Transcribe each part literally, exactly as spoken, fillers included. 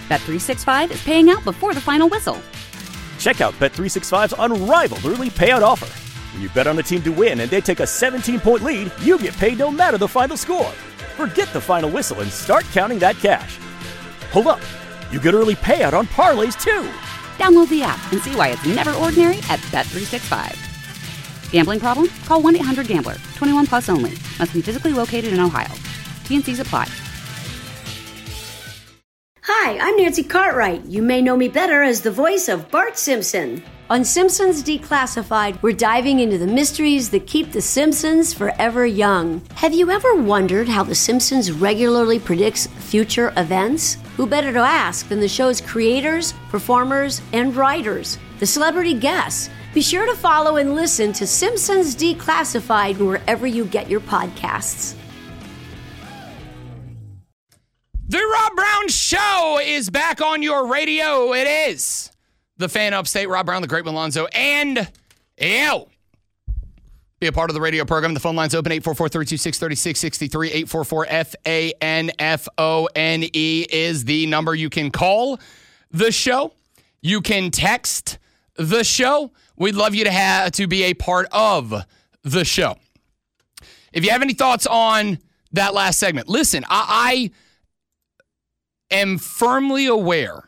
Bet three sixty-five is paying out before the final whistle. Check out Bet three sixty-five's unrivaled early payout offer. When you bet on a team to win and they take a seventeen-point lead, you get paid no matter the final score. Forget the final whistle and start counting that cash. Hold up. You get early payout on parlays, too. Download the app and see why it's never ordinary at Bet three sixty-five. Gambling problem? Call one eight hundred gambler. twenty-one plus only. Must be physically located in Ohio. T N Cs apply. Hi, I'm Nancy Cartwright. You may know me better as the voice of Bart Simpson. On Simpsons Declassified, we're diving into the mysteries that keep the Simpsons forever young. Have you ever wondered how The Simpsons regularly predicts future events? Who better to ask than the show's creators, performers, and writers, the celebrity guests? Be sure to follow and listen to Simpsons Declassified wherever you get your podcasts. The Rob Brown Show is back on your radio. It is the Fan Upstate, Rob Brown, the Great Malonzo, and you. Be a part of the radio program. The phone line's open, eight four four, three two six, three six six three, eight four four, F A N F O N E is the number. You can call the show. You can text the show. We'd love you to have to be a part of the show. If you have any thoughts on that last segment, listen, I... I am firmly aware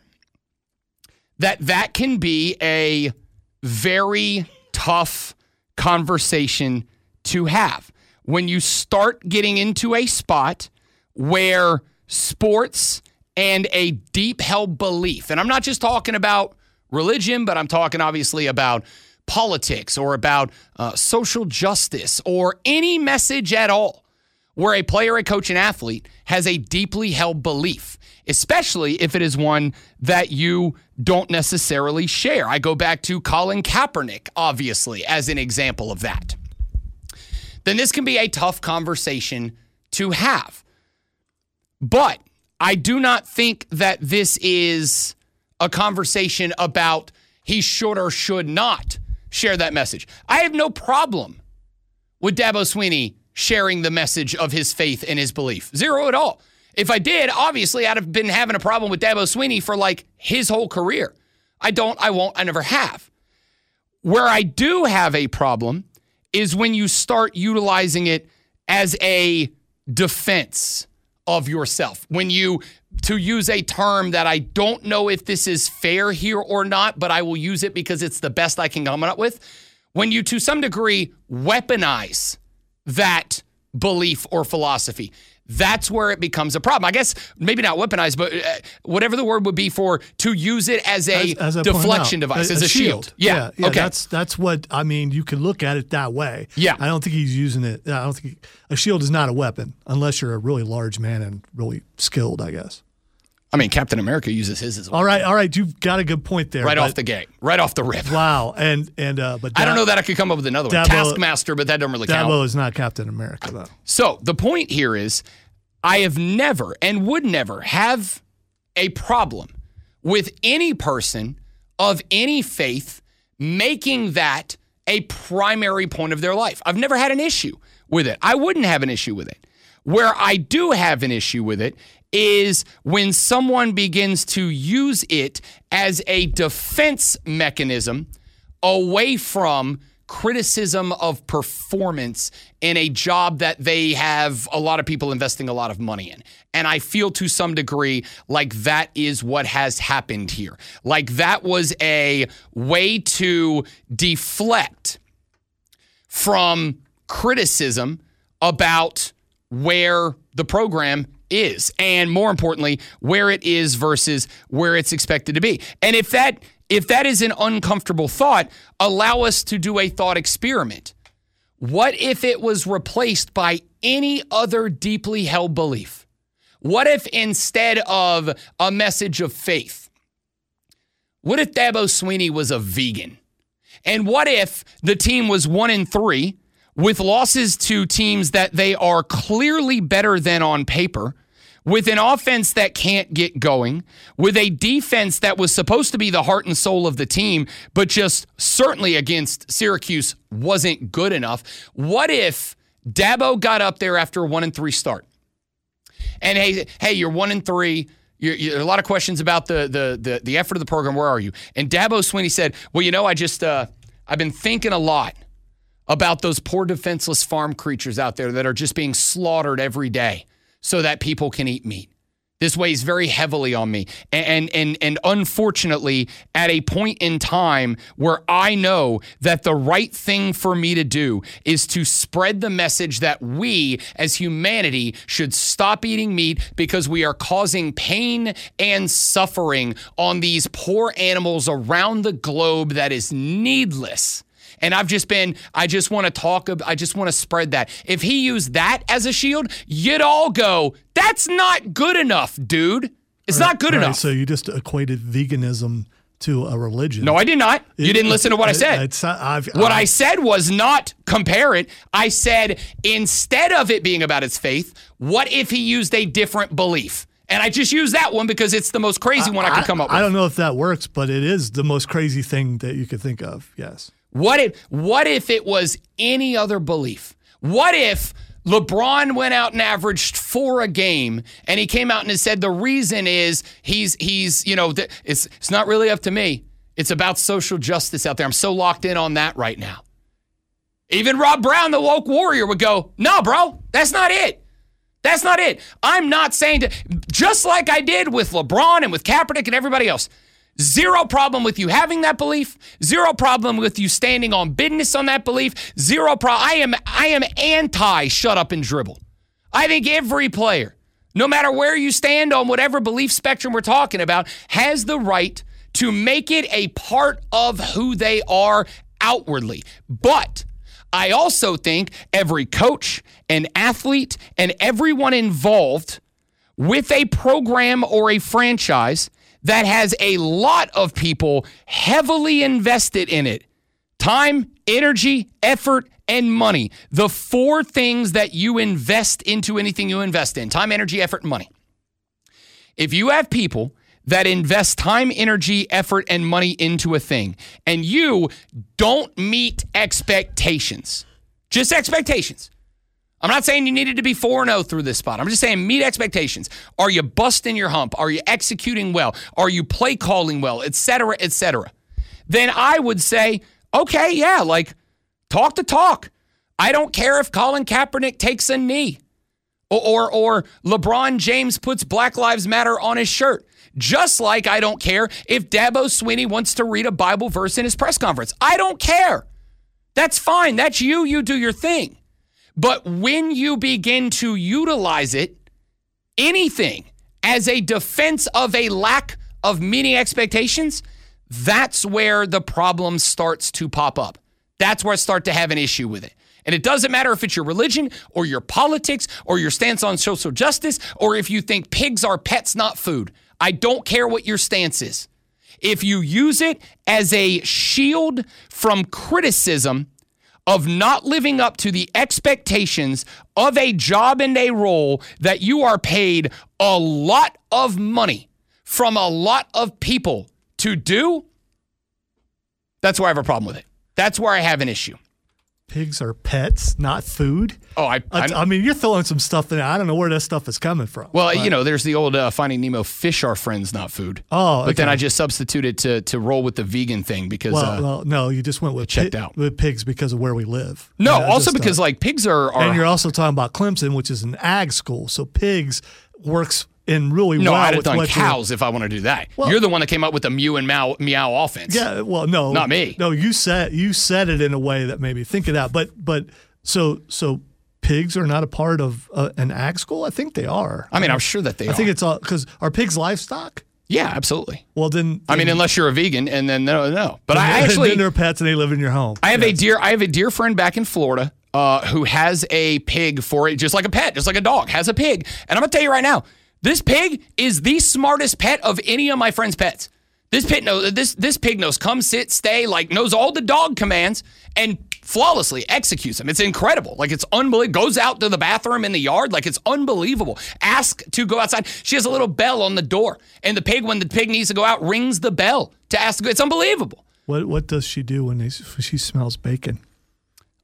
that that can be a very tough conversation to have when you start getting into a spot where sports and a deep-held belief, and I'm not just talking about religion, but I'm talking obviously about politics or about uh, social justice or any message at all, where a player, a coach, an athlete has a deeply held belief, especially if it is one that you don't necessarily share. I go back to Colin Kaepernick, obviously, as an example of that. Then this can be a tough conversation to have. But I do not think that this is a conversation about he should or should not share that message. I have no problem with Dabo Swinney sharing the message of his faith and his belief. Zero at all. If I did, obviously, I'd have been having a problem with Dabo Swinney for like his whole career. I don't, I won't, I never have. Where I do have a problem is when you start utilizing it as a defense of yourself. When you, to use a term that I don't know if this is fair here or not, but I will use it because it's the best I can come up with. When you, to some degree, weaponize that belief or philosophy, that's where it becomes a problem. I guess maybe not weaponized, but uh, whatever the word would be for to use it as a, as, as deflection out, device, a, as a, a shield. shield. Yeah. yeah, yeah okay. That's that's what I mean. You can look at it that way. Yeah, I don't think he's using it. I don't think he, a shield is not a weapon unless you're a really large man and really skilled, I guess. I mean, Captain America uses his as well. All right, all right, you've got a good point there. Right off the gate, right off the rip. Wow, and and uh, but Dab- I don't know that I could come up with another one. Dabo, Taskmaster, but that doesn't really Dabo count. Dabo is not Captain America, though. So the point here is, I have never and would never have a problem with any person of any faith making that a primary point of their life. I've never had an issue with it. I wouldn't have an issue with it. Where I do have an issue with it is when someone begins to use it as a defense mechanism away from criticism of performance in a job that they have a lot of people investing a lot of money in. And I feel to some degree like that is what has happened here. Like that was a way to deflect from criticism about where the program is, and more importantly, where it is versus where it's expected to be. And if that if that is an uncomfortable thought, allow us to do a thought experiment. What if it was replaced by any other deeply held belief? What if instead of a message of faith, what if Dabo Swinney was a vegan? And what if the team was one and three with losses to teams that they are clearly better than on paper, with an offense that can't get going, with a defense that was supposed to be the heart and soul of the team, but just certainly against Syracuse wasn't good enough? What if Dabo got up there after a one and three start? And hey, hey, you're one and three. You're, you're, a lot of questions about the, the the the effort of the program. Where are you? And Dabo Swinney said, well, you know, I just, uh, I've been thinking a lot about those poor defenseless farm creatures out there that are just being slaughtered every day so that people can eat meat. This weighs very heavily on me. And, and, and unfortunately, at a point in time where I know that the right thing for me to do is to spread the message that we as humanity should stop eating meat because we are causing pain and suffering on these poor animals around the globe that is needless. And I've just been, I just want to talk, I just want to spread that. If he used that as a shield, you'd all go, that's not good enough, dude. It's right, not good right, enough. So you just equated veganism to a religion. No, I did not. You it, didn't listen to what it, I said. It's, I've, what I've, I said was not compare it. I said, instead of it being about its faith, what if he used a different belief? And I just used that one because it's the most crazy I, one I could come up with. I don't know if that works, but it is the most crazy thing that you could think of, yes. What if what if it was any other belief? What if LeBron went out and averaged four a game and he came out and said the reason is he's he's you know th- it's it's not really up to me. It's about social justice out there. I'm so locked in on that right now. Even Rob Brown, the woke warrior, would go, "No, bro, that's not it. That's not it. I'm not saying to just like I did with LeBron and with Kaepernick and everybody else." Zero problem with you having that belief. Zero problem with you standing on business on that belief. Zero problem. I am I am anti shut up and dribble. I think every player, no matter where you stand on whatever belief spectrum we're talking about, has the right to make it a part of who they are outwardly. But I also think every coach and athlete and everyone involved with a program or a franchise that has a lot of people heavily invested in it. Time, energy, effort, and money. The four things that you invest into anything you invest in. Time, energy, effort, and money. If you have people that invest time, energy, effort, and money into a thing, and you don't meet expectations, just expectations. I'm not saying you needed to be four and oh through this spot. I'm just saying meet expectations. Are you busting your hump? Are you executing well? Are you play calling well, et cetera, et cetera? Then I would say, okay, yeah, like talk the talk. I don't care if Colin Kaepernick takes a knee or, or, or LeBron James puts Black Lives Matter on his shirt. Just like I don't care if Dabo Swinney wants to read a Bible verse in his press conference. I don't care. That's fine. That's you. You do your thing. But when you begin to utilize it, anything, as a defense of a lack of meeting expectations, that's where the problem starts to pop up. That's where I start to have an issue with it. And it doesn't matter if it's your religion or your politics or your stance on social justice or if you think pigs are pets, not food. I don't care what your stance is. If you use it as a shield from criticism of not living up to the expectations of a job and a role that you are paid a lot of money from a lot of people to do, that's where I have a problem with it. That's where I have an issue. Pigs are pets, not food. Oh, I, I, I mean, you're throwing some stuff in there. I don't know where that stuff is coming from. Well, but. you know, there's the old uh, Finding Nemo, fish are friends, not food. Oh, okay. But then I just substituted to to roll with the vegan thing because well, uh, well no, you just went with checked pi- out with pigs because of where we live. No, yeah, also just, because uh, like pigs are, are and you're also talking about Clemson, which is an ag school, so pigs works in really no, well. I'd have with done what cows if I want to do that. Well, you're the one that came up with the mew and meow, meow offense. Yeah, well, no, not me. No, you said you said it in a way that made me think of that. But but so so pigs are not a part of uh, an ag school. I think they are. I mean, I'm sure that they I are. I think it's all because are pigs livestock? Yeah, absolutely. Well, then, then I mean, unless you're a vegan, and then no, no. But I then actually they're pets and they live in your home. I have yes. a dear, I have a dear friend back in Florida uh, who has a pig for it, just like a pet, just like a dog has a pig. And I'm gonna tell you right now, this pig is the smartest pet of any of my friends' pets. This pit knows this this pig knows come, sit, stay, like knows all the dog commands and flawlessly executes them. It's incredible. Like it's unbelievable. Goes out to the bathroom in the yard. Like it's unbelievable. Ask to go outside. She has a little bell on the door. And the pig, when the pig needs to go out, rings the bell to ask to go. It's unbelievable. What what does she do when, they, when she smells bacon?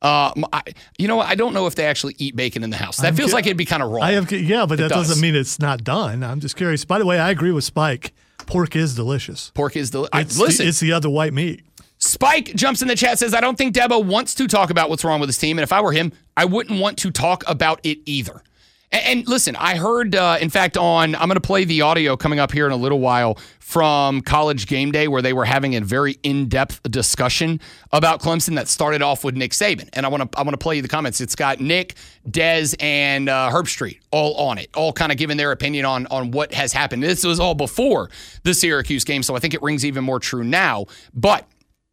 Uh, I, you know, I don't know if they actually eat bacon in the house. That I'm feels cu- like it'd be kind of wrong. I have, yeah, but It that does. doesn't mean it's not done. I'm just curious. By the way, I agree with Spike. Pork is delicious. Pork is the It's, listen. the, it's the other white meat. Spike jumps in the chat, says, I don't think Dabo wants to talk about what's wrong with his team. And if I were him, I wouldn't want to talk about it either. And, and listen, I heard, uh, in fact, on, I'm going to play the audio coming up here in a little while from College Game Day, where they were having a very in-depth discussion about Clemson that started off with Nick Saban. And I want to I want to play you the comments. It's got Nick, Dez, and uh, Herbstreit all on it, all kind of giving their opinion on, on what has happened. This was all before the Syracuse game, so I think it rings even more true now. But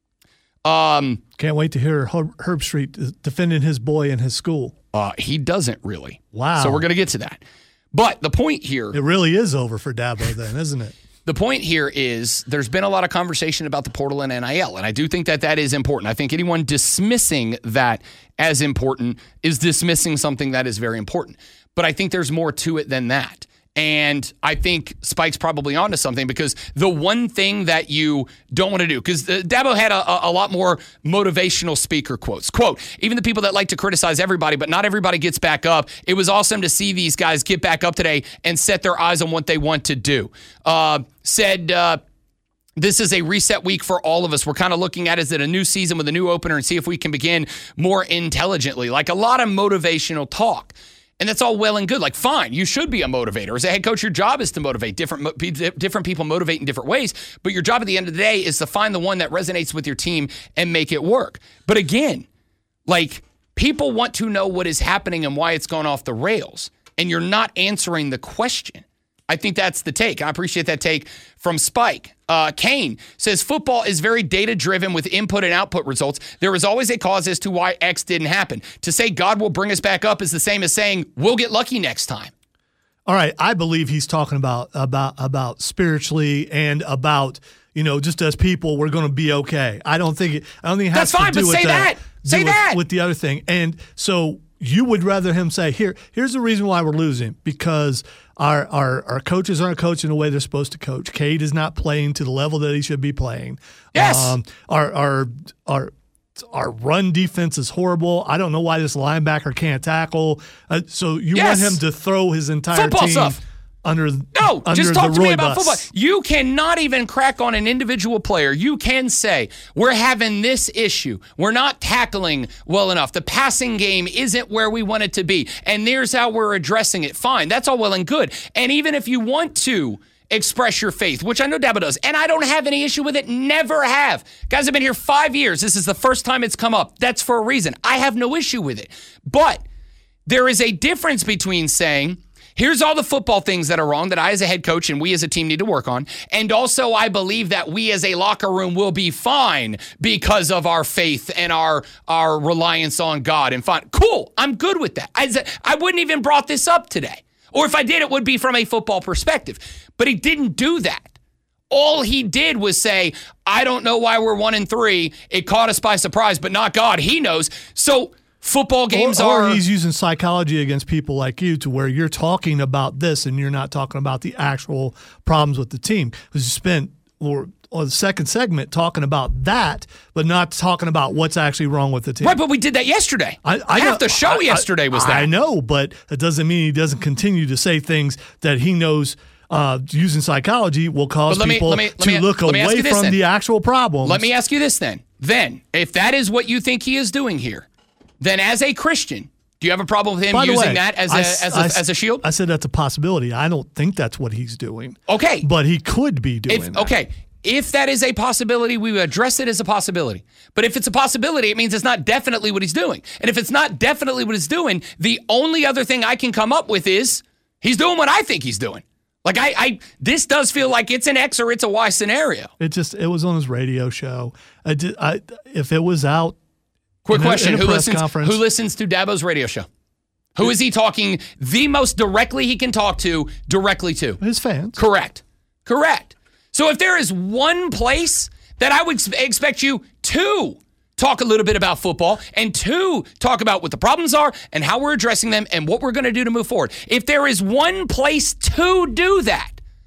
Um, Can't wait to hear Herb, Herbstreit defending his boy in his school. uh, he doesn't really. Wow. So we're going to get to that. But the point here, It really is over for Dabo then, isn't it? the point here is there's been a lot of conversation about the portal and N I L, and I do think that that is important. I think anyone dismissing that as important is dismissing something that is very important. But I think there's more to it than that. And I think Spike's probably onto something, because the one thing that you don't want to do, because Dabo had a, a lot more motivational speaker quotes. Quote, even the people that like to criticize everybody, but not everybody gets back up. It was awesome to see these guys get back up today and set their eyes on what they want to do. Uh, said, uh, this is a reset week for all of us. We're kind of looking at it as a new season with a new opener and see if we can begin more intelligently. Like a lot of motivational talk. And that's all well and good. Like, fine, you should be a motivator. As a head coach, your job is to motivate. Different mo- different people motivate in different ways. But your job at the end of the day is to find the one that resonates with your team and make it work. But again, like, people want to know what is happening and why it's gone off the rails. And you're not answering the question. I think that's the take. I appreciate that take from Spike. Uh, Kane says, football is very data-driven with input and output results. There is always a cause as to why X didn't happen. To say God will bring us back up is the same as saying we'll get lucky next time. All right, I believe he's talking about about about spiritually and about, you know, just as people, we're going to be okay. I don't think it, I don't think it has That's fine, to do but with say that. that. Say do that. with, with the other thing. And so you would rather him say, here, here's the reason why we're losing, because our our our coaches aren't coaching the way they're supposed to coach. Cade is not playing to the level that he should be playing. Yes. Um, our our our Our run defense is horrible. I don't know why this linebacker can't tackle. Uh, so you Yes. want him to throw his entire Football team stuff. under No, under just talk the to me Roy about bus. football. You cannot even crack on an individual player. You can say, we're having this issue. We're not tackling well enough. The passing game isn't where we want it to be. And here's how we're addressing it. Fine, that's all well and good. And even if you want to express your faith, which I know Dabo does, and I don't have any issue with it, never have. Guys have been here five years. This is the first time it's come up. That's for a reason. I have no issue with it. But there is a difference between saying, here's all the football things that are wrong that I as a head coach and we as a team need to work on. And also I believe that we as a locker room will be fine because of our faith and our, our reliance on God. And fine. Cool. I'm good with that. I, I wouldn't even brought this up today. Or if I did, it would be from a football perspective. But he didn't do that. All he did was say, I don't know why we're one and three. It caught us by surprise, but not God. He knows. So football games or, or are... he's using psychology against people like you to where you're talking about this and you're not talking about the actual problems with the team. Because you spent or, or the second segment talking about that, but not talking about what's actually wrong with the team. Right, but we did that yesterday. I, I Half know, the show I, yesterday was I, that. I know, but it doesn't mean he doesn't continue to say things that he knows uh, using psychology will cause But let me- people let me- let to me- look let me ask away you this from then. the actual problems. Let me ask you this then. Then, if that is what you think he is doing here, then as a Christian, do you have a problem with him By the using way, that as a, I, as, a, I, as a shield? I said that's a possibility. I don't think that's what he's doing. Okay. But he could be doing If, that. okay. If that is a possibility, we would address it as a possibility. But if it's a possibility, it means it's not definitely what he's doing. And if it's not definitely what he's doing, the only other thing I can come up with is he's doing what I think he's doing. Like, I, I this does feel like it's an X or it's a Y scenario. It just it was on his radio show. I did, I, if it was out. Quick in a- question. in a Who press listens, conference- who listens to Dabo's radio show? Who is he talking the most directly he can talk to directly to? His fans. Correct. Correct. So if there is one place that I would ex- expect you to talk a little bit about football and to talk about what the problems are and how we're addressing them and what we're going to do to move forward. If there is one place to do that,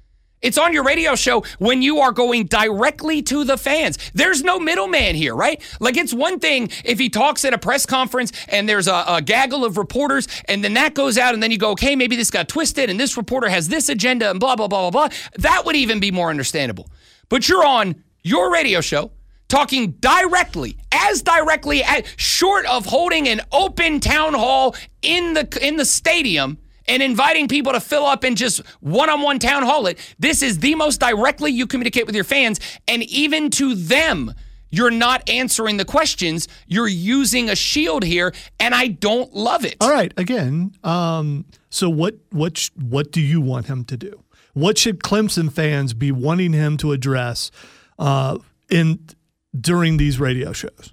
It's on your radio show when you are going directly to the fans. There's no middleman here, right? Like, it's one thing if he talks at a press conference and there's a, a gaggle of reporters, and then that goes out, and then you go, okay, maybe this got twisted, and this reporter has this agenda, and blah, blah, blah, blah, blah. That would even be more understandable. But you're on your radio show talking directly, as directly, as short of holding an open town hall in the in the stadium and inviting people to fill up and just one-on-one town hall it. This is the most directly you communicate with your fans, and even to them, you're not answering the questions. You're using a shield here, and I don't love it. All right, again, um, so what what sh- what do you want him to do? What should Clemson fans be wanting him to address uh, in during these radio shows?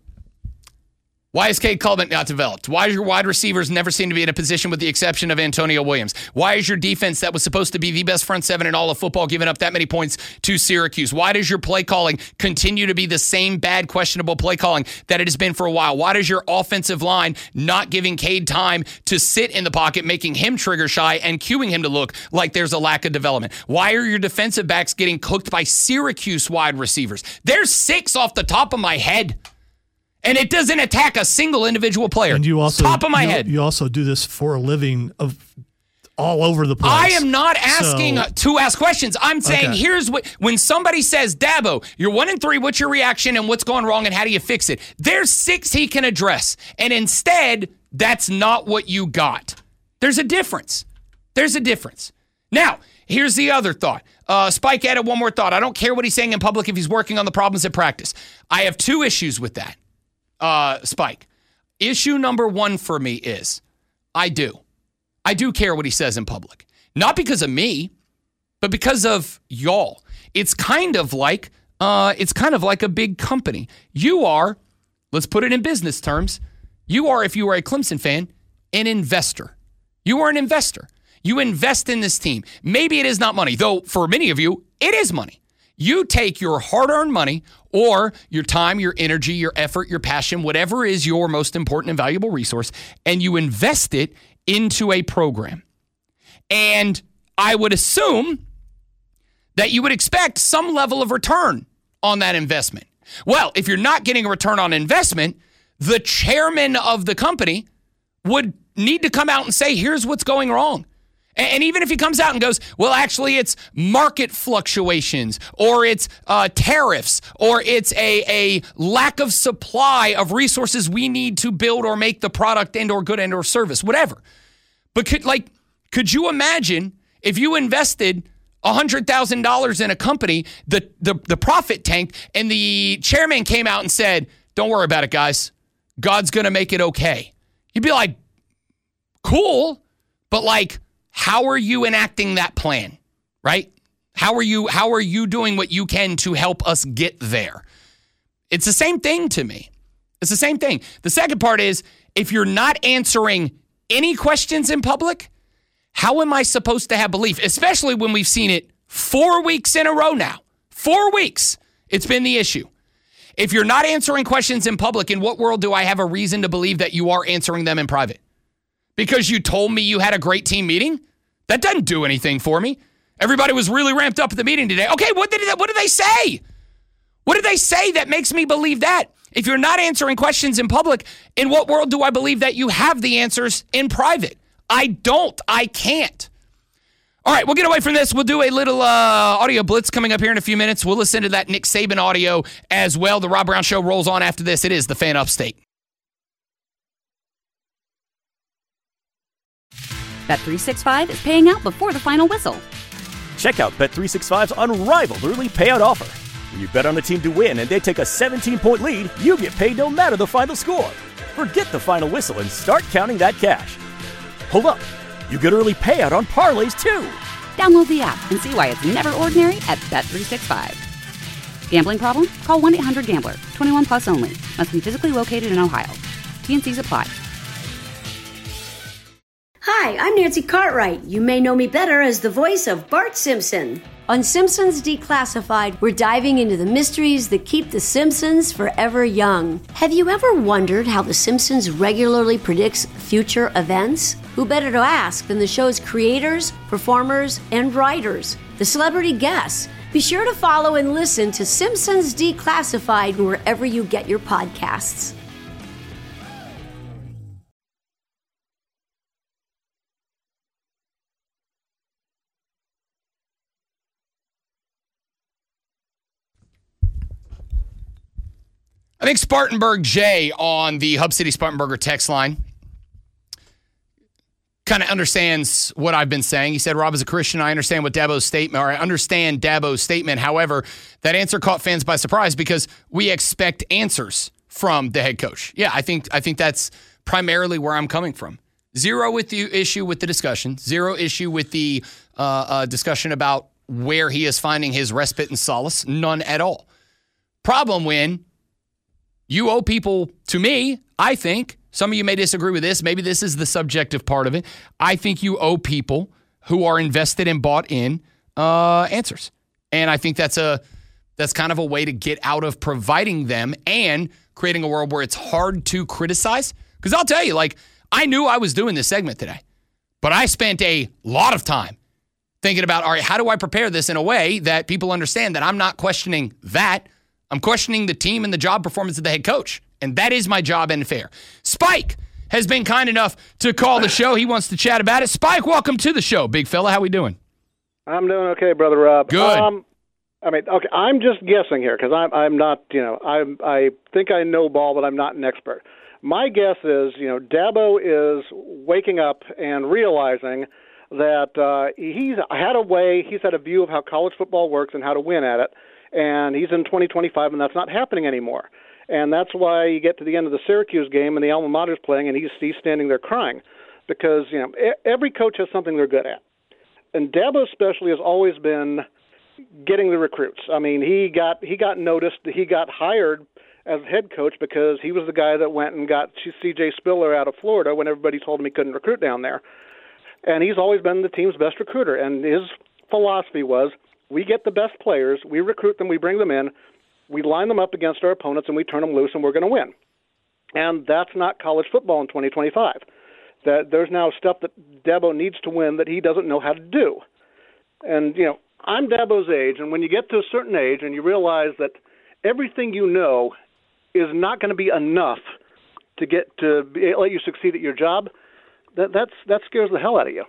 Why is Cade Klubnik not developed? Why do your wide receivers never seem to be in a position with the exception of Antonio Williams? Why is your defense that was supposed to be the best front seven in all of football giving up that many points to Syracuse? Why does your play calling continue to be the same bad, questionable play calling that it has been for a while? Why does your offensive line not giving Cade time to sit in the pocket, making him trigger shy and cueing him to look like there's a lack of development? Why are your defensive backs getting cooked by Syracuse wide receivers? There's six off the top of my head. And it doesn't attack a single individual player. And you also top of my you, head. You also do this for a living of all over the place. I am not asking so, to ask questions. I'm saying okay. here's what when somebody says, Dabo, you're one and three. What's your reaction and what's going wrong and how do you fix it? There's six he can address, and instead, that's not what you got. There's a difference. There's a difference. Now, here's the other thought. Uh, Spike added one more thought. I don't care what he's saying in public if he's working on the problems at practice. I have two issues with that. Uh, Spike. Issue number one for me is I do. I do care what he says in public. Not because of me, but because of y'all. It's kind of like uh, it's kind of like a big company. You are, let's put it in business terms, you are, if you are a Clemson fan, an investor. You are an investor. You invest in this team. Maybe it is not money, though for many of you, it is money. You take your hard-earned money or your time, your energy, your effort, your passion, whatever is your most important and valuable resource, and you invest it into a program. And I would assume that you would expect some level of return on that investment. Well, if you're not getting a return on investment, the chairman of the company would need to come out and say, here's what's going wrong. And even if he comes out and goes, well, actually, it's market fluctuations, or it's uh, tariffs, or it's a, a lack of supply of resources we need to build or make the product and or good and or service, whatever. But could like, could you imagine if you invested one hundred thousand dollars in a company, the, the, the profit tanked, and the chairman came out and said, don't worry about it, guys. God's going to make it okay. You'd be like, cool, but like, how are you enacting that plan, right? How are you how are you doing what you can to help us get there? It's the same thing to me. It's the same thing. The second part is, if you're not answering any questions in public, how am I supposed to have belief? Especially when we've seen it four weeks in a row now. Four weeks. It's been the issue. If you're not answering questions in public, in what world do I have a reason to believe that you are answering them in private? Because you told me you had a great team meeting? That doesn't do anything for me. Everybody was really ramped up at the meeting today. Okay, what did what did they say? What did they say that makes me believe that? If you're not answering questions in public, in what world do I believe that you have the answers in private? I don't. I can't. All right, we'll get away from this. We'll do a little uh, audio blitz coming up here in a few minutes. We'll listen to that Nick Saban audio as well. The Rob Brown Show rolls on after this. It is the Fan Upstate. Bet three sixty-five is paying out before the final whistle. Check out Bet three sixty-five's unrivaled early payout offer. When you bet on a team to win and they take a seventeen-point lead, you get paid no matter the final score. Forget the final whistle and start counting that cash. Hold up. You get early payout on parlays, too. Download the app and see why it's never ordinary at Bet three sixty-five. Gambling problem? Call one eight hundred gambler. twenty-one plus only. Must be physically located in Ohio. T N Cs apply. Hi, I'm Nancy Cartwright. You may know me better as the voice of Bart Simpson. On Simpsons Declassified, we're diving into the mysteries that keep The Simpsons forever young. Have you ever wondered how The Simpsons regularly predicts future events? Who better to ask than the show's creators, performers, and writers, the celebrity guests? Be sure to follow and listen to Simpsons Declassified wherever you get your podcasts. I think Spartanburg J on the Hub City Spartanburger text line kind of understands what I've been saying. He said, Rob, as a Christian, I understand what Dabo's statement, or I understand Dabo's statement. However, that answer caught fans by surprise because we expect answers from the head coach. Yeah, I think I think that's primarily where I'm coming from. Zero with the issue with the discussion. Zero issue with the uh, uh, discussion about where he is finding his respite and solace. None at all. Problem when you owe people, to me, I think, some of you may disagree with this, maybe this is the subjective part of it, I think you owe people who are invested and bought in uh, answers. And I think that's a that's kind of a way to get out of providing them and creating a world where it's hard to criticize. Because I'll tell you, like, I knew I was doing this segment today, but I spent a lot of time thinking about, all right, how do I prepare this in a way that people understand that I'm not questioning that. I'm questioning the team and the job performance of the head coach. And that is my job and fair. Spike has been kind enough to call the show. He wants to chat about it. Spike, welcome to the show, big fella. How we doing? I'm doing okay, Brother Rob. Good. Um, I mean, okay, I'm just guessing here because I'm I'm not, you know, I I think I know ball, but I'm not an expert. My guess is, you know, Dabo is waking up and realizing that uh, he's had a way, he's had a view of how college football works and how to win at it. And he's in twenty twenty-five, and that's not happening anymore. And that's why you get to the end of the Syracuse game, and the alma mater's playing, and he's, he's standing there crying. Because, you know, every coach has something they're good at. And Dabo especially has always been getting the recruits. I mean, he got he got noticed, he got hired as head coach because he was the guy that went and got C J Spiller out of Florida when everybody told him he couldn't recruit down there. And he's always been the team's best recruiter. And his philosophy was, we get the best players, we recruit them, we bring them in, we line them up against our opponents, and we turn them loose, and we're going to win. And that's not college football in twenty twenty-five. That there's now stuff that Dabo needs to win that he doesn't know how to do. And, you know, I'm Dabo's age, and when you get to a certain age and you realize that everything you know is not going to be enough to get to be, let you succeed at your job, that that's that scares the hell out of you.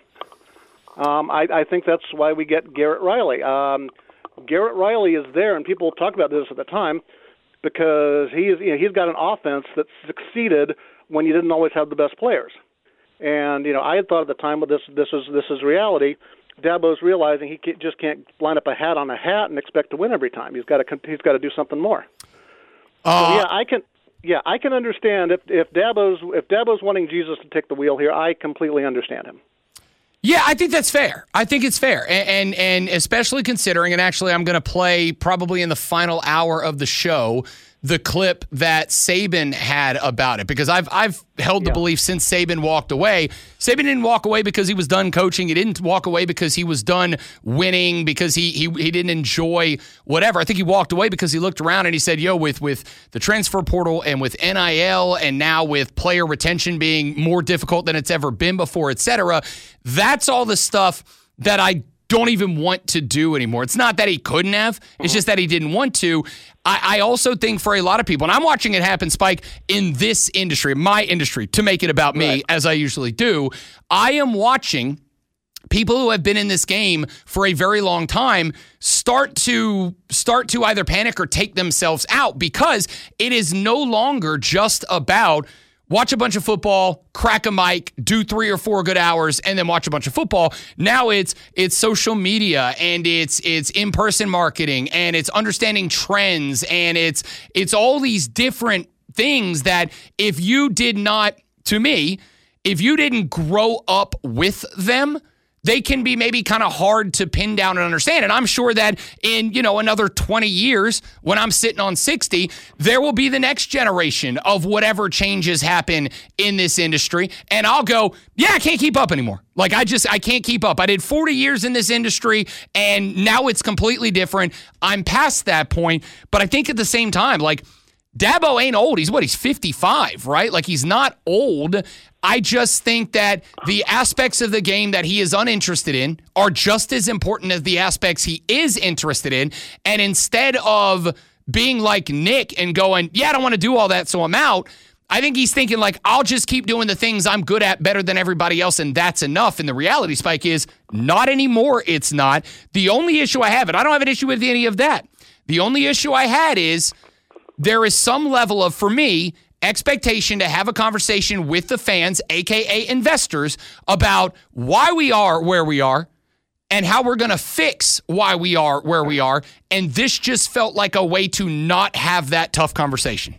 Um, I, I think that's why we get Garrett Riley. Um, Garrett Riley is there, and people talk about this at the time because he's you know, he's got an offense that succeeded when you didn't always have the best players. And you know, I had thought at the time, well, this this is this is reality. Dabo's realizing he can't, just can't line up a hat on a hat and expect to win every time. He's got to he's got to do something more. Uh, so yeah, I can yeah I can understand if if Dabo's if Dabo's wanting Jesus to take the wheel here. I completely understand him. Yeah, I think that's fair. I think it's fair. And and, and especially considering, and actually I'm going to play probably in the final hour of the show, the clip that Saban had about it. Because I've I've held the yeah. belief since Saban walked away. Saban didn't walk away because he was done coaching. He didn't walk away because he was done winning, because he he he didn't enjoy whatever. I think he walked away because he looked around and he said, yo, with, with the transfer portal and with N I L and now with player retention being more difficult than it's ever been before, et cetera, that's all the stuff that I don't even want to do anymore. It's not that he couldn't have. It's just that he didn't want to. I, I also think for a lot of people, and I'm watching it happen, Spike, in this industry, my industry, to make it about me, right, as I usually do, I am watching people who have been in this game for a very long time start to start to either panic or take themselves out, because it is no longer just about watch a bunch of football, crack a mic, do three or four good hours, and then watch a bunch of football. Now it's it's social media, and it's it's in-person marketing, and it's understanding trends, and it's it's all these different things that if you did not, to me, if you didn't grow up with them, they can be maybe kind of hard to pin down and understand. And I'm sure that in, you know, another twenty years, when I'm sitting on sixty, there will be the next generation of whatever changes happen in this industry. And I'll go, yeah, I can't keep up anymore. Like, I just, I can't keep up. I did forty years in this industry, and now it's completely different. I'm past that point. But I think at the same time, like, Dabo ain't old. He's what? He's fifty-five, right? Like, he's not old. I just think that the aspects of the game that he is uninterested in are just as important as the aspects he is interested in. And instead of being like Nick and going, yeah, I don't want to do all that, so I'm out, I think he's thinking like, I'll just keep doing the things I'm good at better than everybody else, and that's enough. And the reality, Spike, is not anymore. It's not. The only issue I have, and I don't have an issue with any of that. The only issue I had is there is some level of, for me, expectation to have a conversation with the fans, a k a investors, about why we are where we are and how we're going to fix why we are where we are. And this just felt like a way to not have that tough conversation.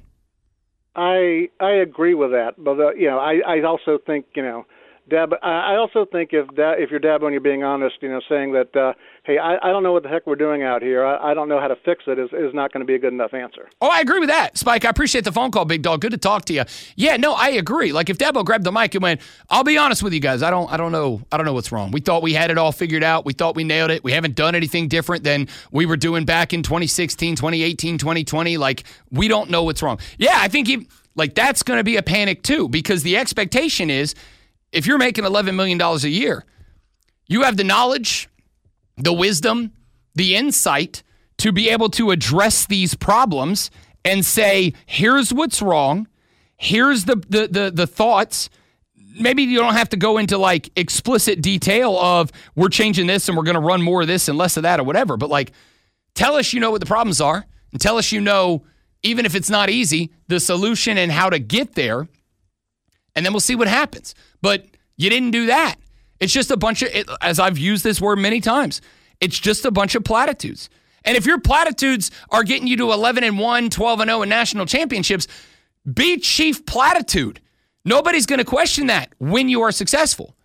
I I agree with that, but uh, you know, I, I also think, you know, Dab. I also think if that, if you're Dabo and you're being honest, you know, saying that, uh, hey, I, I don't know what the heck we're doing out here, I, I don't know how to fix it, is, is not going to be a good enough answer. Oh, I agree with that, Spike. I appreciate the phone call, Big Dog. Good to talk to you. Yeah, no, I agree. Like, if Dabo grabbed the mic and went, I'll be honest with you guys, I don't, I don't know, I don't know what's wrong. We thought we had it all figured out. We thought we nailed it. We haven't done anything different than we were doing back in twenty sixteen, twenty eighteen, twenty twenty. Like, we don't know what's wrong. Yeah, I think he, like, that's going to be a panic too, because the expectation is, if you're making eleven million dollars a year, you have the knowledge, the wisdom, the insight to be able to address these problems and say, here's what's wrong, here's the the the, the thoughts. Maybe you don't have to go into like explicit detail of we're changing this and we're going to run more of this and less of that or whatever, but like, tell us you know what the problems are, and tell us you know, even if it's not easy, the solution and how to get there, and then we'll see what happens. But you didn't do that. It's just a bunch of, it, as I've used this word many times, it's just a bunch of platitudes. And if your platitudes are getting you to eleven and one, twelve and oh in national championships, be chief platitude. Nobody's going to question that when you are successful.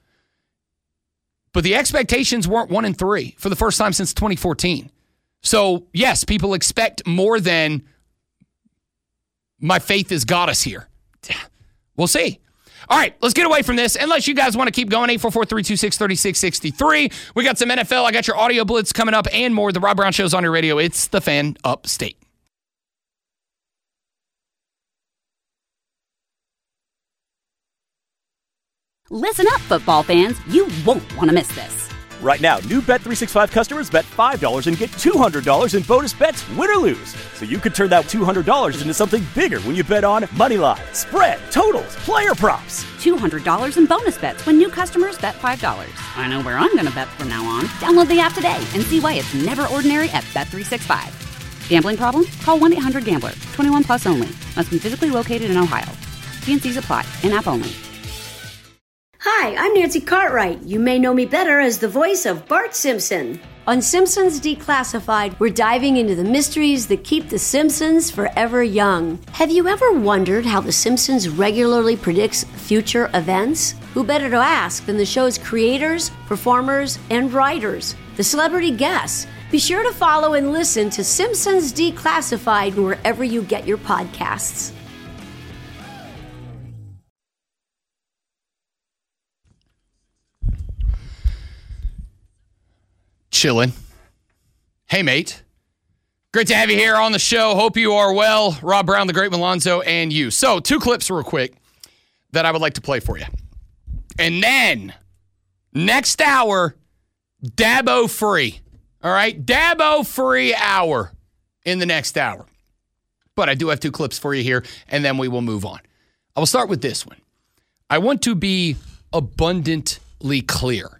But the expectations weren't one and three for the first time since twenty fourteen. So, yes, people expect more than my faith has got us here. We'll see. All right, let's get away from this. Unless you guys want to keep going, eight four four, three two six, three six six three. We got some N F L. I got your audio blitz coming up and more. The Rob Brown Show's on your radio. It's the Fan Upstate. Listen up, football fans. You won't want to miss this. Right now, new Bet three sixty-five customers bet five dollars and get two hundred dollars in bonus bets, win or lose. So you could turn that two hundred dollars into something bigger when you bet on money line, spread, totals, player props. two hundred dollars in bonus bets when new customers bet five dollars. I know where I'm going to bet from now on. Download the app today and see why it's never ordinary at Bet three sixty-five. Gambling problem? Call one eight hundred gambler. twenty-one plus only. Must be physically located in Ohio. T and C's apply. In-app only. Hi, I'm Nancy Cartwright. You may know me better as the voice of Bart Simpson. On Simpsons Declassified, we're diving into the mysteries that keep the Simpsons forever young. Have you ever wondered how the Simpsons regularly predicts future events? Who better to ask than the show's creators, performers, and writers, the celebrity guests? Be sure to follow and listen to Simpsons Declassified wherever you get your podcasts. Chilling. Hey, mate. Great to have you here on the show. Hope you are well. Rob Brown, the Great Malonzo, and you. So, two clips real quick that I would like to play for you. And then, next hour, Dabo free. All right? Dabo free hour in the next hour. But I do have two clips for you here, and then we will move on. I will start with this one. I want to be abundantly clear.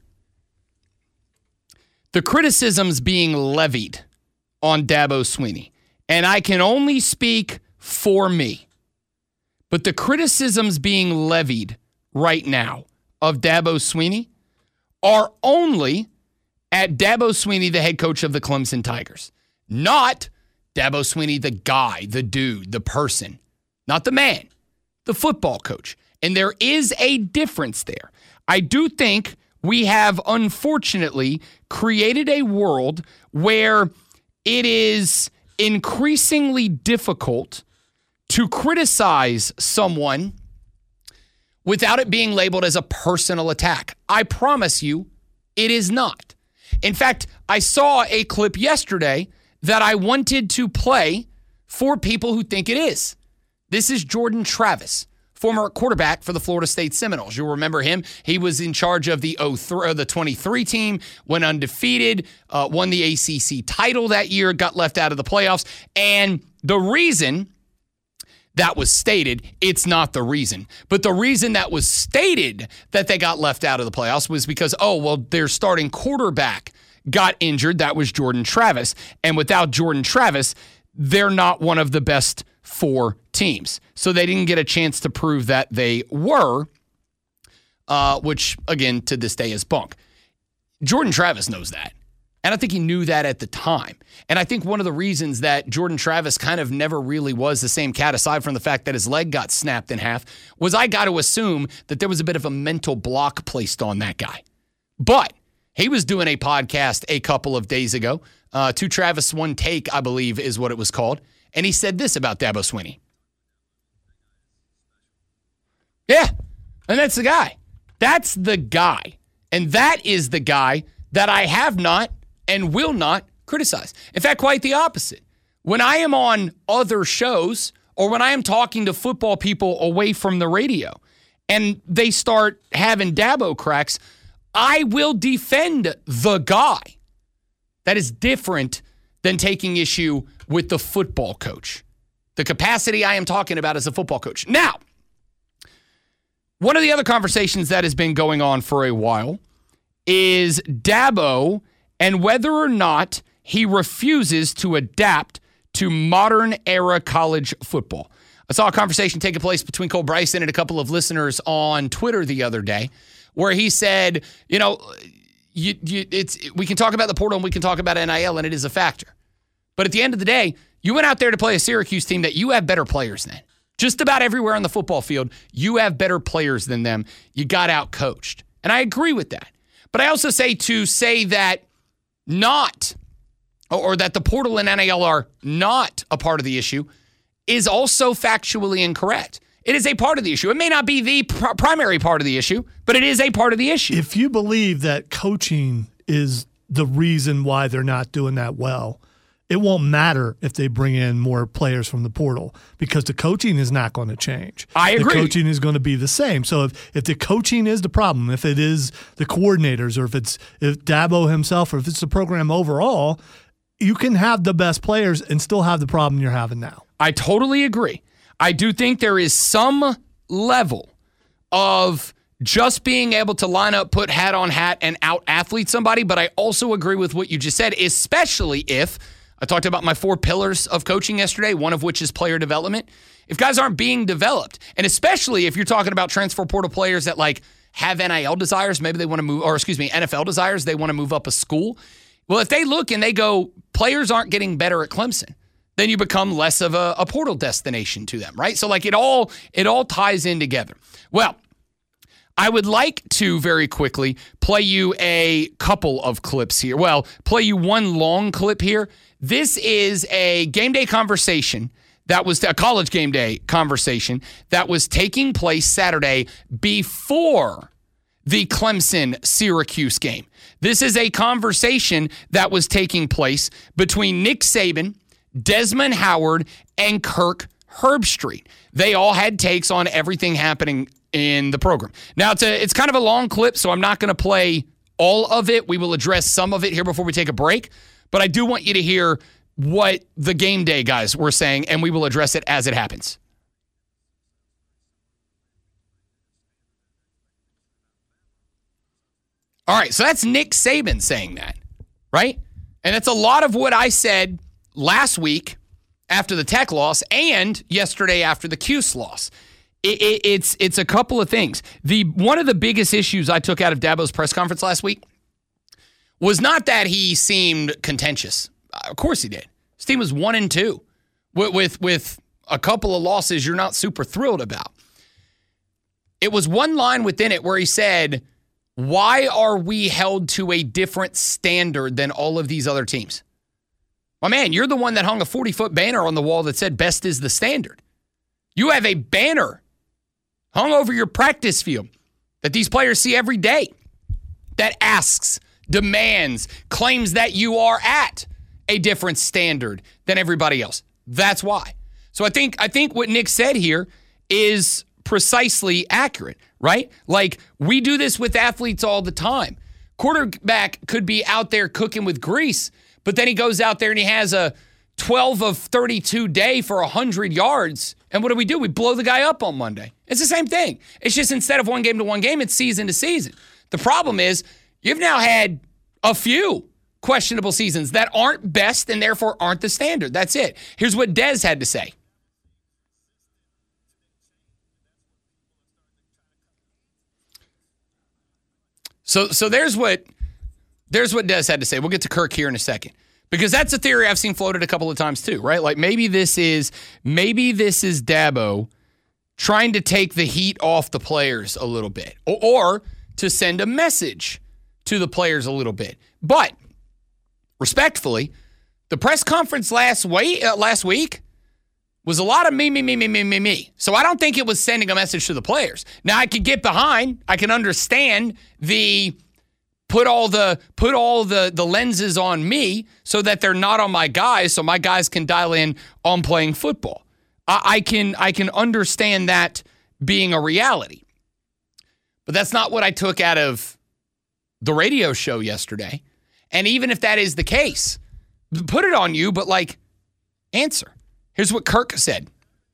The criticisms being levied on Dabo Swinney, and I can only speak for me, but the criticisms being levied right now of Dabo Swinney are only at Dabo Swinney, the head coach of the Clemson Tigers, not Dabo Swinney, the guy, the dude, the person, not the man, the football coach. And there is a difference there. I do think we have unfortunately created a world where it is increasingly difficult to criticize someone without it being labeled as a personal attack. I promise you, it is not. In fact, I saw a clip yesterday that I wanted to play for people who think it is. This is Jordan Travis, former quarterback for the Florida State Seminoles. You'll remember him. He was in charge of the oh three, the twenty-three team, went undefeated, uh, won the A C C title that year, got left out of the playoffs. And the reason that was stated, it's not the reason. But the reason that was stated that they got left out of the playoffs was because, oh, well, their starting quarterback got injured. That was Jordan Travis. And without Jordan Travis, they're not one of the best four teams. So they didn't get a chance to prove that they were, uh, which, again, to this day is bunk. Jordan Travis knows that. And I think he knew that at the time. And I think one of the reasons that Jordan Travis kind of never really was the same cat, aside from the fact that his leg got snapped in half, was I got to assume that there was a bit of a mental block placed on that guy. But he was doing a podcast a couple of days ago. Uh, Two Travis, One Take, I believe is what it was called. And he said this about Dabo Swinney. Yeah, and that's the guy. That's the guy. And that is the guy that I have not and will not criticize. In fact, quite the opposite. When I am on other shows or when I am talking to football people away from the radio and they start having Dabo cracks, I will defend the guy. That is different than taking issue with the football coach. The capacity I am talking about as a football coach. Now, one of the other conversations that has been going on for a while is Dabo and whether or not he refuses to adapt to modern era college football. I saw a conversation taking place between Cole Bryson and a couple of listeners on Twitter the other day where he said, you know, you, you, it's we can talk about the portal and we can talk about N I L, and it is a factor. But at the end of the day, you went out there to play a Syracuse team that you have better players than. Just about everywhere on the football field, you have better players than them. You got out-coached. And I agree with that. But I also say to say that not, or that the portal and N I L are not a part of the issue is also factually incorrect. It is a part of the issue. It may not be the pr- primary part of the issue, but it is a part of the issue. If you believe that coaching is the reason why they're not doing that well, it won't matter if they bring in more players from the portal because the coaching is not going to change. I agree. The coaching is going to be the same. So if, if the coaching is the problem, if it is the coordinators or if it's if Dabo himself or if it's the program overall, you can have the best players and still have the problem you're having now. I totally agree. I do think there is some level of just being able to line up, put hat on hat, and out-athlete somebody, but I also agree with what you just said, especially if – I talked about my four pillars of coaching yesterday, one of which is player development. If guys aren't being developed, and especially if you're talking about transfer portal players that like have N I L desires, maybe they want to move, or excuse me, N F L desires, they want to move up a school. Well, if they look and they go, players aren't getting better at Clemson, then you become less of a, a portal destination to them, right? So like it all, it all ties in together. Well, I would like to very quickly play you a couple of clips here. Well, play you one long clip here. This is a game day conversation that was a college game day conversation that was taking place Saturday before the Clemson-Syracuse game. This is a conversation that was taking place between Nick Saban, Desmond Howard, and Kirk Herbstreit. They all had takes on everything happening in the program. Now, it's a, it's kind of a long clip, so I'm not going to play all of it. We will address some of it here before we take a break. But I do want you to hear what the game day guys were saying, and we will address it as it happens. All right, so that's Nick Saban saying that, right? And that's a lot of what I said last week after the Tech loss and yesterday after the Cuse loss. It, it, it's it's a couple of things. The one of the biggest issues I took out of Dabo's press conference last week was not that he seemed contentious. Of course he did. His team was one and two with, with, with a couple of losses you're not super thrilled about. It was one line within it where he said, why are we held to a different standard than all of these other teams? My man, you're the one that hung a forty-foot banner on the wall that said best is the standard. You have a banner hung over your practice field that these players see every day that asks, demands, claims that you are at a different standard than everybody else. That's why. So I think I think what Nick said here is precisely accurate, right? Like, we do this with athletes all the time. Quarterback could be out there cooking with grease, but then he goes out there and he has a twelve of thirty-two day for one hundred yards. And what do we do? We blow the guy up on Monday. It's the same thing. It's just instead of one game to one game, it's season to season. The problem is you've now had a few questionable seasons that aren't best and therefore aren't the standard. That's it. Here's what Dez had to say. So so there's what there's what Des had to say. We'll get to Kirk here in a second. Because that's a theory I've seen floated a couple of times too, right? Like maybe this is maybe this is Dabo trying to take the heat off the players a little bit. Or, or to send a message to the players a little bit. But respectfully, the press conference last week, uh, last week was a lot of me, me, me, me, me, me, me. So I don't think it was sending a message to the players. Now I could get behind, I can understand the put all the put all the, the lenses on me so that they're not on my guys, so my guys can dial in on playing football. I, I can I can understand that being a reality. But that's not what I took out of the radio show yesterday. And even if that is the case, put it on you, but like, answer. Here's what Kirk said.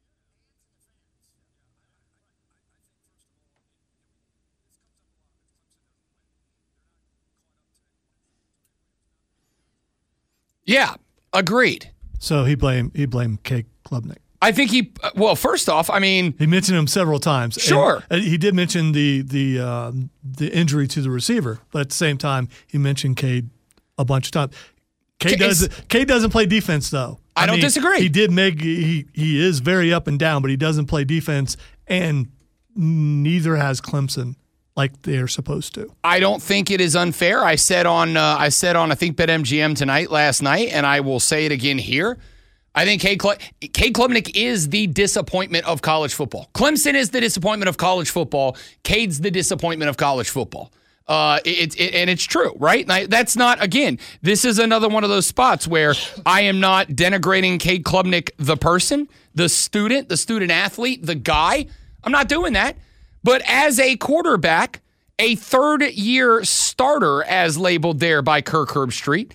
Yeah, agreed. So he blamed he blamed Cade Klubnik. I think he, well, first off, I mean. He mentioned him several times. Sure. And he did mention the the um, the injury to the receiver, but at the same time, he mentioned Cade a bunch of times. Cade doesn't, Cade doesn't play defense, though. I, I don't mean, disagree. He did make, he, he is very up and down, but he doesn't play defense, and neither has Clemson like they're supposed to. I don't think it is unfair. I said on, uh, I said on, I think BetMGM tonight, last night, and I will say it again here. I think Cade, Cl- Cade Klubnik is the disappointment of college football. Clemson is the disappointment of college football. Cade's the disappointment of college football. Uh, it, it, and it's true, right? Now, that's not, again, this is another one of those spots where I am not denigrating Cade Klubnik, the person, the student, the student athlete, the guy. I'm not doing that. But as a quarterback, a third-year starter, as labeled there by Kirk Herbstreit,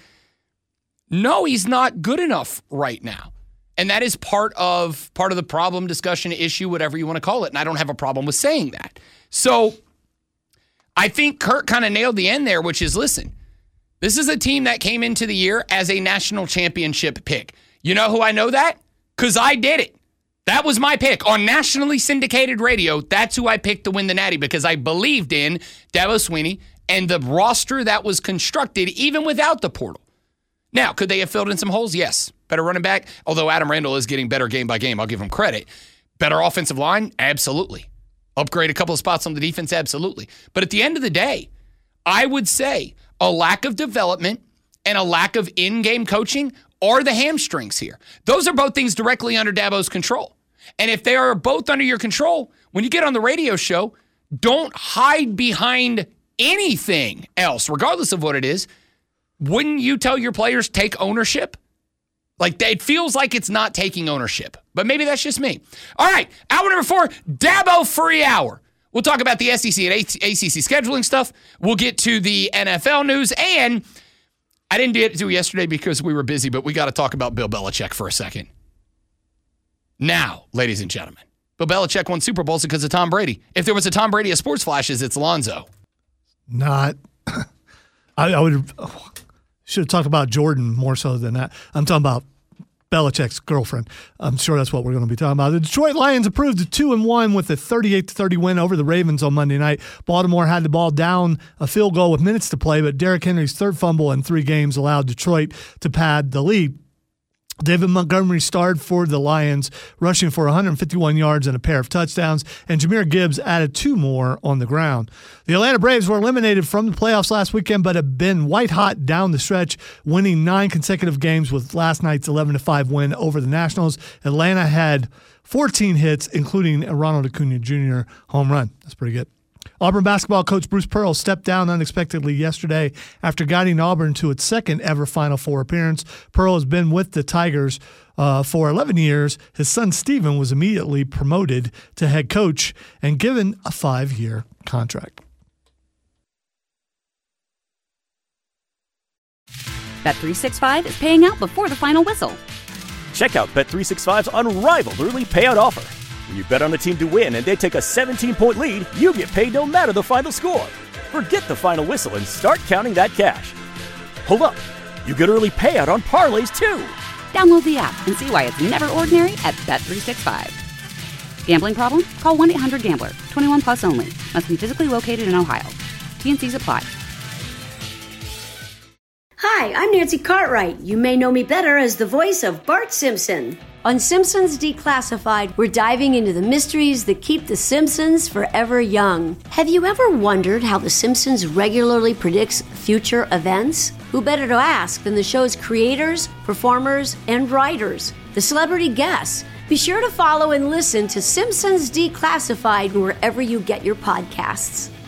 no, he's not good enough right now. And that is part of part of the problem, discussion, issue, whatever you want to call it. And I don't have a problem with saying that. So I think Kirk kind of nailed the end there, which is, listen, this is a team that came into the year as a national championship pick. You know who I know that? Because I did it. That was my pick. On nationally syndicated radio, that's who I picked to win the Natty because I believed in Dabo Swinney and the roster that was constructed even without the portal. Now, could they have filled in some holes? Yes. Better running back, although Adam Randall is getting better game by game. I'll give him credit. Better offensive line? Absolutely. Upgrade a couple of spots on the defense? Absolutely. But at the end of the day, I would say a lack of development and a lack of in-game coaching are the hamstrings here. Those are both things directly under Dabo's control. And if they are both under your control, when you get on the radio show, don't hide behind anything else, regardless of what it is. Wouldn't you tell your players take ownership? Like, it feels like it's not taking ownership. But maybe that's just me. All right, hour number four, Dabo Free Hour. We'll talk about the S E C and A C C scheduling stuff. We'll get to the N F L news. And I didn't get to it yesterday because we were busy, but we got to talk about Bill Belichick for a second. Now, ladies and gentlemen, Bill Belichick won Super Bowls because of Tom Brady. If there was a Tom Brady of sports flashes, it's Lonzo. Not. I, I would... Oh. Should have talked about Jordan more so than that. I'm talking about Belichick's girlfriend. I'm sure that's what we're going to be talking about. The Detroit Lions improved to two and one with a thirty-eight to thirty win over the Ravens on Monday night. Baltimore had the ball down a field goal with minutes to play, but Derrick Henry's third fumble in three games allowed Detroit to pad the lead. David Montgomery starred for the Lions, rushing for one hundred fifty-one yards and a pair of touchdowns, and Jahmyr Gibbs added two more on the ground. The Atlanta Braves were eliminated from the playoffs last weekend, but have been white hot down the stretch, winning nine consecutive games with last night's eleven to five win over the Nationals. Atlanta had fourteen hits, including a Ronald Acuna Junior home run. That's pretty good. Auburn basketball coach Bruce Pearl stepped down unexpectedly yesterday after guiding Auburn to its second ever Final Four appearance. Pearl has been with the Tigers uh, for eleven years. His son Steven was immediately promoted to head coach and given a five-year contract. Bet three sixty-five is paying out before the final whistle. Check out Bet three sixty-five's unrivaled early payout offer. When you bet on a team to win and they take a seventeen-point lead, you get paid no matter the final score. Forget the final whistle and start counting that cash. Hold up. You get early payout on parlays, too. Download the app and see why it's never ordinary at Bet three sixty-five. Gambling problem? Call one eight hundred gambler. twenty-one plus only. Must be physically located in Ohio. T and C's apply. Hi, I'm Nancy Cartwright. You may know me better as the voice of Bart Simpson. On Simpsons Declassified, we're diving into the mysteries that keep the Simpsons forever young. Have you ever wondered how The Simpsons regularly predicts future events? Who better to ask than the show's creators, performers, and writers, the celebrity guests? Be sure to follow and listen to Simpsons Declassified wherever you get your podcasts.